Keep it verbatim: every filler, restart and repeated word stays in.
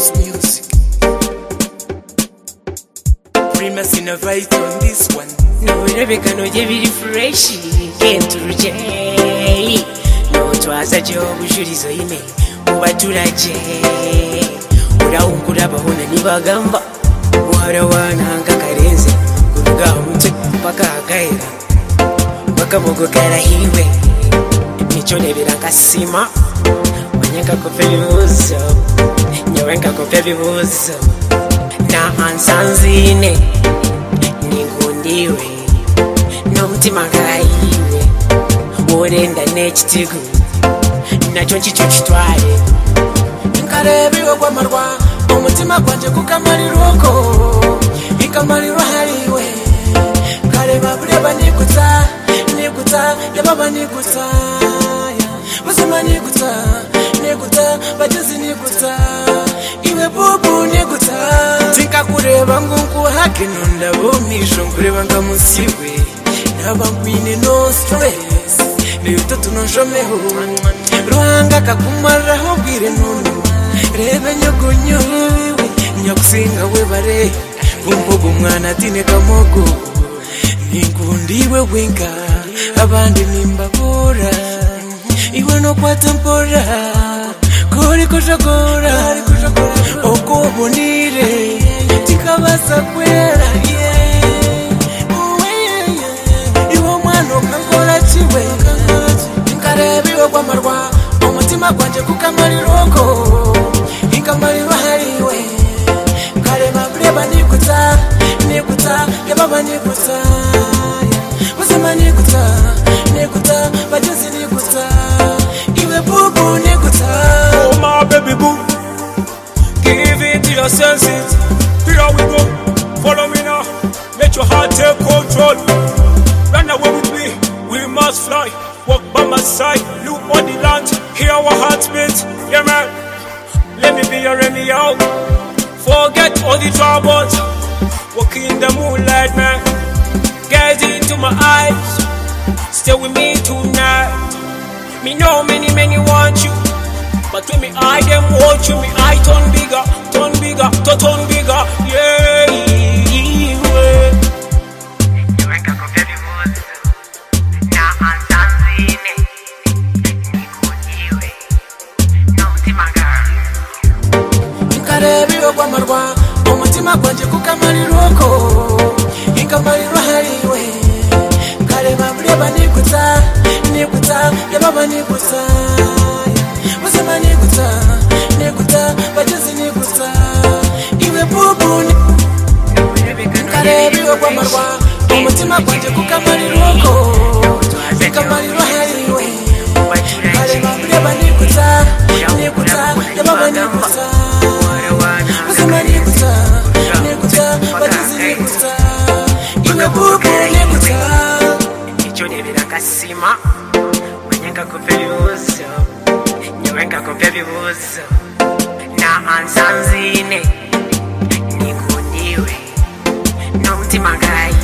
This music. Primus innovate on this one. No, Rebecca, no, David Fresh. Came to J. No, it was a job. We should so email. Over to the J. Without Kurabahona Nibagamba. Warawana Kakarenze. Kurugam took Pakagaira. Bakabogo Karahiwe. Nichone Virakasima. Wanyanka Kopeluzo. Nyawenka Kopeluzo. Na ansanzine ningundiwe nomutima gayiwe worenda n'ekitigu nakyo nkikyo kitwale nkarebiwe kwamarwa omutima gwanje kukamalirwoko ikamalirwa haliwe kareba buleba nikuta nikuta yababa nikuta buzima nikuta nikuta bajuzi nikuta iwe bubu nikuta kureba ngungu hakino ndabomisho kureba ngamusiwe nabankwine no stress leo tunoshomeho ruhanga kakumaraho bwire nunu rebe nyogonyo nyakusinga we bare bumbogo mwana tine kamogo ningundiwe wenga abandi nimbabura iwe no kwatempora kuri kushagora oko bonire tikabasa kwera iwo mwana kankora chiwe nkarebiwe kwamarwa omutima gwanje kukamalirwoko ikamalirwa haliwe karema buleba nikuta nikuta yababa nikuta buzima nikuta nikuta bajuzi nikuta iwe bubu nikuta. Oh my baby boo, give it to your senses. Here we go, follow me now. Let your heart take control. Run away with me, we must fly. Walk by my side, look on the land. Hear our hearts beat, yeah man. Let me be your Romeo. Forget all the troubles. Walk in the moonlight, man. Gaze into my eyes. Stay with me tonight. Me know many, many want you. But when me I them want you, me I turn bigger, turn bigger, to turn bigger, yeah, yeah. Nyawenka Kopeluzo. Na ansanzine ningundiwe nomutima gayiwe nkarebiwe kwamarwa omutima gwanje kukamalirwoko ikamalirwa haliwe kareba buleba nikuta nikuta yababa nikuta buzima nikuta nikuta bajuzi nikuta iwe bubu nkarebiwe kwamarwa omutima gwanje kukamalirwoko ikamalirwa haliwe kareba buleba nikuta nikuta yababa nikuta buzima nikuta nikuta bajuzi nikuta iwe bubu nikuta nicho nebirakasima wanyanka Kopeluzo nyawenka Kopeluzo na ansanzine ningundiwe nomutima gayiwe